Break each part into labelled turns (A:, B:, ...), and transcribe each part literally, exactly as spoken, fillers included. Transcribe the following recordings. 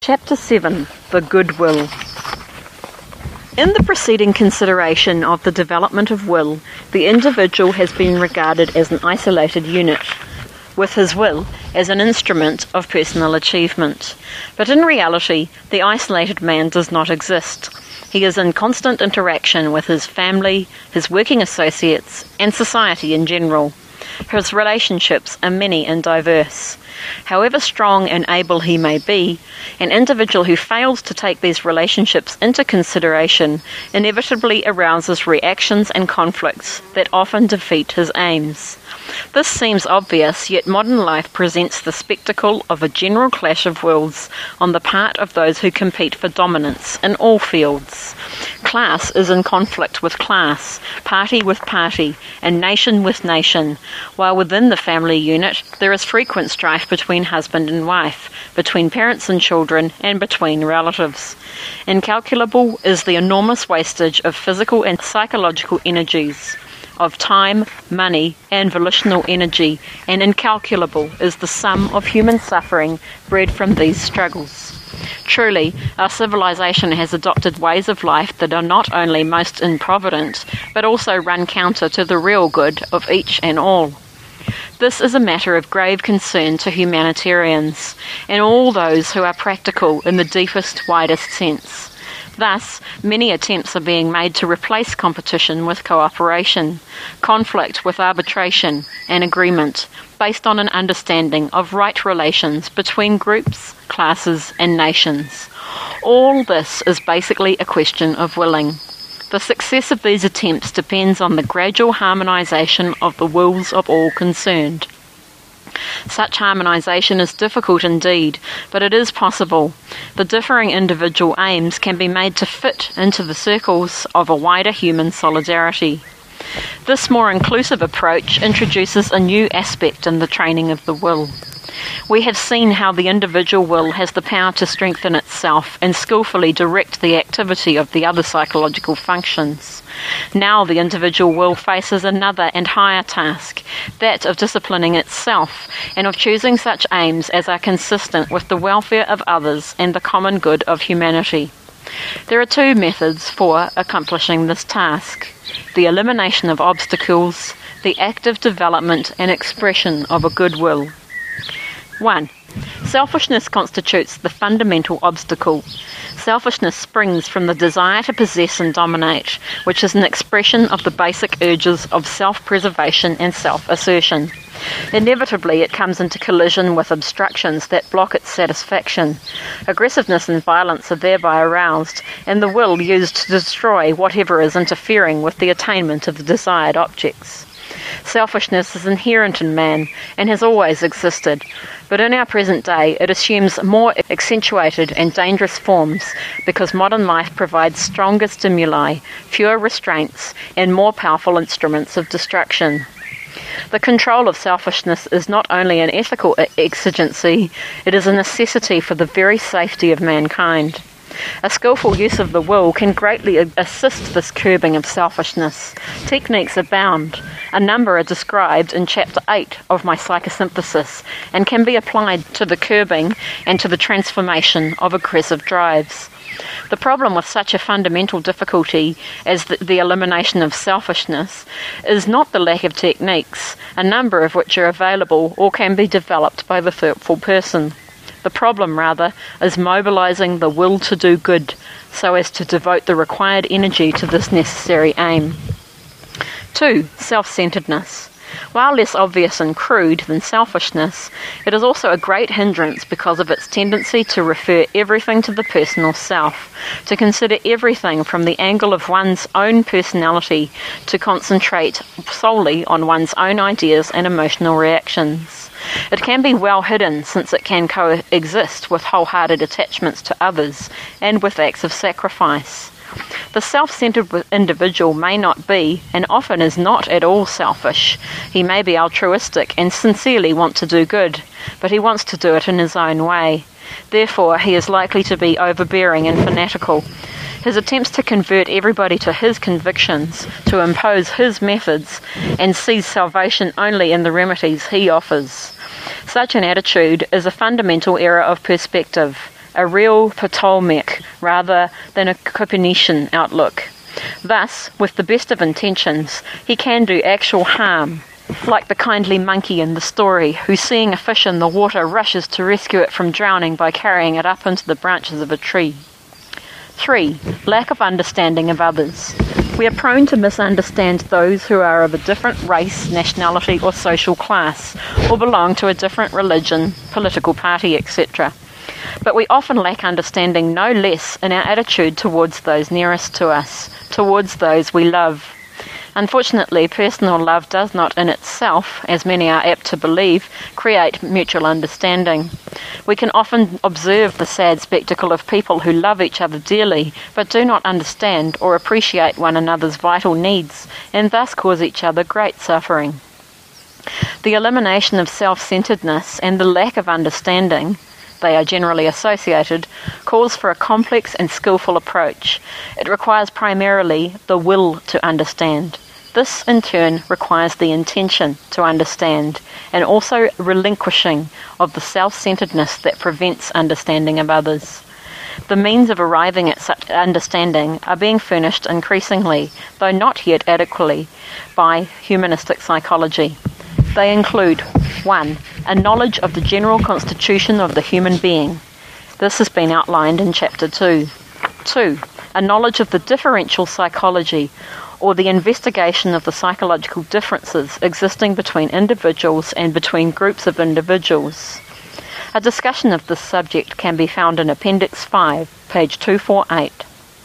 A: Chapter seven. The Good Will. In the preceding consideration of the development of will, the individual has been regarded as an isolated unit, with his will as an instrument of personal achievement. But in reality, the isolated man does not exist. He is in constant interaction with his family, his working associates, and society in general. His relationships are many and diverse. However strong and able he may be, an individual who fails to take these relationships into consideration inevitably arouses reactions and conflicts that often defeat his aims. This seems obvious, yet modern life presents the spectacle of a general clash of wills on the part of those who compete for dominance in all fields. Class is in conflict with class, party with party, and nation with nation, while within the family unit there is frequent strife between husband and wife, between parents and children, and between relatives. Incalculable is the enormous wastage of physical and psychological energies, of time, money, and volitional energy, and incalculable is the sum of human suffering bred from these struggles. Truly, our civilization has adopted ways of life that are not only most improvident, but also run counter to the real good of each and all. This is a matter of grave concern to humanitarians, and all those who are practical in the deepest, widest sense. Thus, many attempts are being made to replace competition with cooperation, conflict with arbitration and agreement, based on an understanding of right relations between groups, classes, and nations. All this is basically a question of willing. The success of these attempts depends on the gradual harmonization of the wills of all concerned. Such harmonization is difficult indeed, but it is possible. The differing individual aims can be made to fit into the circles of a wider human solidarity. This more inclusive approach introduces a new aspect in the training of the will. We have seen how the individual will has the power to strengthen itself and skillfully direct the activity of the other psychological functions. Now the individual will faces another and higher task, that of disciplining itself and of choosing such aims as are consistent with the welfare of others and the common good of humanity. There are two methods for accomplishing this task: the elimination of obstacles, the active development and expression of a good will. one. Selfishness constitutes the fundamental obstacle. Selfishness springs from the desire to possess and dominate, which is an expression of the basic urges of self-preservation and self-assertion. Inevitably, it comes into collision with obstructions that block its satisfaction. Aggressiveness and violence are thereby aroused, and the will used to destroy whatever is interfering with the attainment of the desired objects. Selfishness is inherent in man and has always existed, but in our present day it assumes more accentuated and dangerous forms because modern life provides stronger stimuli, fewer restraints, and more powerful instruments of destruction. The control of selfishness is not only an ethical exigency, it is a necessity for the very safety of mankind. A skillful use of the will can greatly assist this curbing of selfishness. Techniques abound. A number are described in Chapter eight of my Psychosynthesis and can be applied to the curbing and to the transformation of aggressive drives. The problem with such a fundamental difficulty as the, the elimination of selfishness is not the lack of techniques, a number of which are available or can be developed by the thoughtful person. The problem, rather, is mobilizing the will to do good, so as to devote the required energy to this necessary aim. two. Self-centeredness. While less obvious and crude than selfishness, it is also a great hindrance because of its tendency to refer everything to the personal self, to consider everything from the angle of one's own personality, to concentrate solely on one's own ideas and emotional reactions. It can be well hidden, since it can coexist with wholehearted attachments to others and with acts of sacrifice. The self-centered individual may not be, and often is not at all selfish. He may be altruistic and sincerely want to do good, but he wants to do it in his own way. Therefore, he is likely to be overbearing and fanatical. His attempts to convert everybody to his convictions, to impose his methods, and sees salvation only in the remedies he offers. Such an attitude is a fundamental error of perspective. a real Ptolemaic rather than a Copernican outlook. Thus, with the best of intentions, he can do actual harm, like the kindly monkey in the story who, seeing a fish in the water, rushes to rescue it from drowning by carrying it up into the branches of a tree. three. Lack of understanding of others. We are prone to misunderstand those who are of a different race, nationality or social class, or belong to a different religion, political party, et cetera. But we often lack understanding no less in our attitude towards those nearest to us, towards those we love. Unfortunately, personal love does not in itself, as many are apt to believe, create mutual understanding. We can often observe the sad spectacle of people who love each other dearly, but do not understand or appreciate one another's vital needs, and thus cause each other great suffering. The elimination of self-centeredness and the lack of understanding, they are generally associated, calls for a complex and skillful approach. It requires primarily the will to understand. This, in turn, requires the intention to understand, and also relinquishing of the self-centeredness that prevents understanding of others. The means of arriving at such understanding are being furnished increasingly, though not yet adequately, by humanistic psychology. They include one. A knowledge of the general constitution of the human being. This has been outlined in Chapter two. two. A knowledge of the differential psychology, or the investigation of the psychological differences existing between individuals and between groups of individuals. A discussion of this subject can be found in Appendix five, page two forty-eight.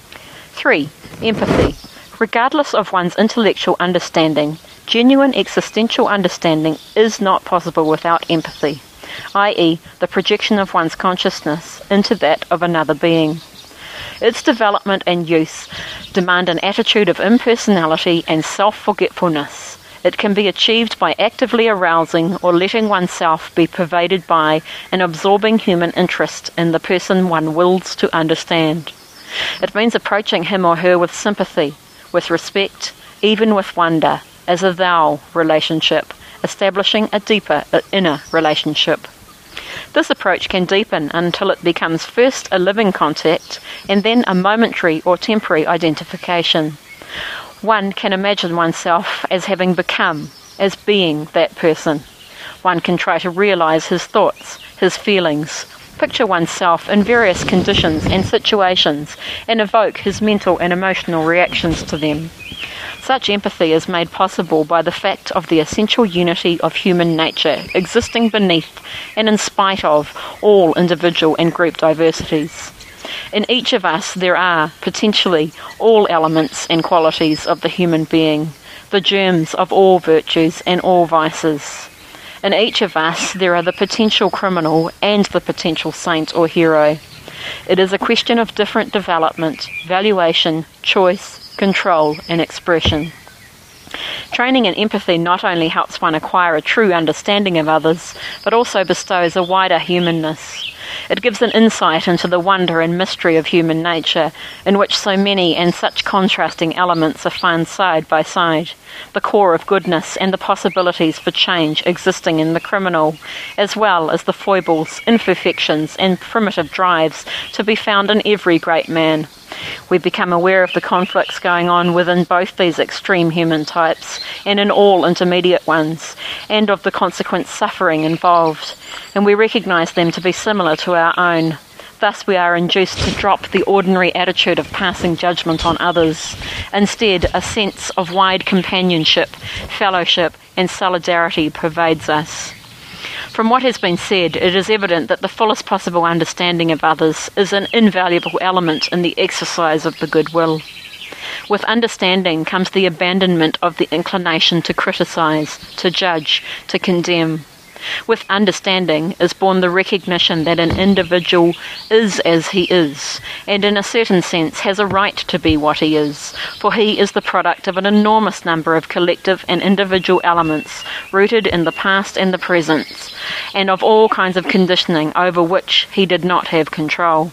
A: three. Empathy. Regardless of one's intellectual understanding, genuine existential understanding is not possible without empathy, that is, the projection of one's consciousness into that of another being. Its development and use demand an attitude of impersonality and self-forgetfulness. It can be achieved by actively arousing or letting oneself be pervaded by an absorbing human interest in the person one wills to understand. It means approaching him or her with sympathy, with respect, even with wonder, as a thou relationship, establishing a deeper inner relationship. This approach can deepen until it becomes first a living contact and then a momentary or temporary identification. One can imagine oneself as having become, as being that person. One can try to realize his thoughts, his feelings, picture oneself in various conditions and situations, and evoke his mental and emotional reactions to them. Such empathy is made possible by the fact of the essential unity of human nature existing beneath and in spite of all individual and group diversities. In each of us there are, potentially, all elements and qualities of the human being, the germs of all virtues and all vices. In each of us there are the potential criminal and the potential saint or hero. It is a question of different development, valuation, choice, control and expression. Training in empathy not only helps one acquire a true understanding of others, but also bestows a wider humanness. It gives an insight into the wonder and mystery of human nature, in which so many and such contrasting elements are found side by side, the core of goodness and the possibilities for change existing in the criminal, as well as the foibles, imperfections and primitive drives to be found in every great man. We become aware of the conflicts going on within both these extreme human types and in all intermediate ones, and of the consequent suffering involved, and we recognise them to be similar to our own. Thus we are induced to drop the ordinary attitude of passing judgment on others. Instead, a sense of wide companionship, fellowship and solidarity pervades us. From what has been said, it is evident that the fullest possible understanding of others is an invaluable element in the exercise of the goodwill. With understanding comes the abandonment of the inclination to criticise, to judge, to condemn. With understanding is born the recognition that an individual is as he is, and in a certain sense has a right to be what he is, for he is the product of an enormous number of collective and individual elements rooted in the past and the present, and of all kinds of conditioning over which he did not have control.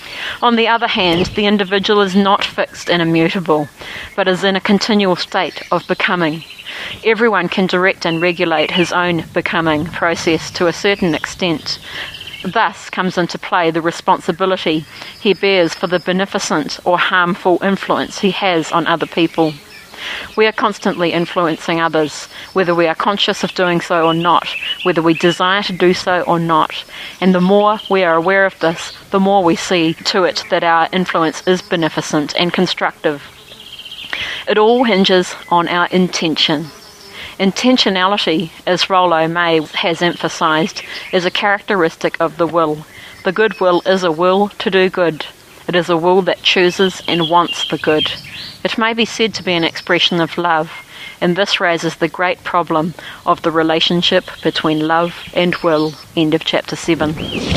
A: On the other hand, the individual is not fixed and immutable, but is in a continual state of becoming. Everyone can direct and regulate his own becoming process to a certain extent, Thus comes into play the responsibility he bears for the beneficent or harmful influence he has on other people. We are constantly influencing others, whether we are conscious of doing so or not, whether we desire to do so or not. And the more we are aware of this, the more we see to it that our influence is beneficent and constructive. It all hinges on our intention. Intentionality, as Rollo May has emphasised, is a characteristic of the will. The good will is a will to do good. It is a will that chooses and wants the good. It may be said to be an expression of love, and this raises the great problem of the relationship between love and will. End of chapter seven.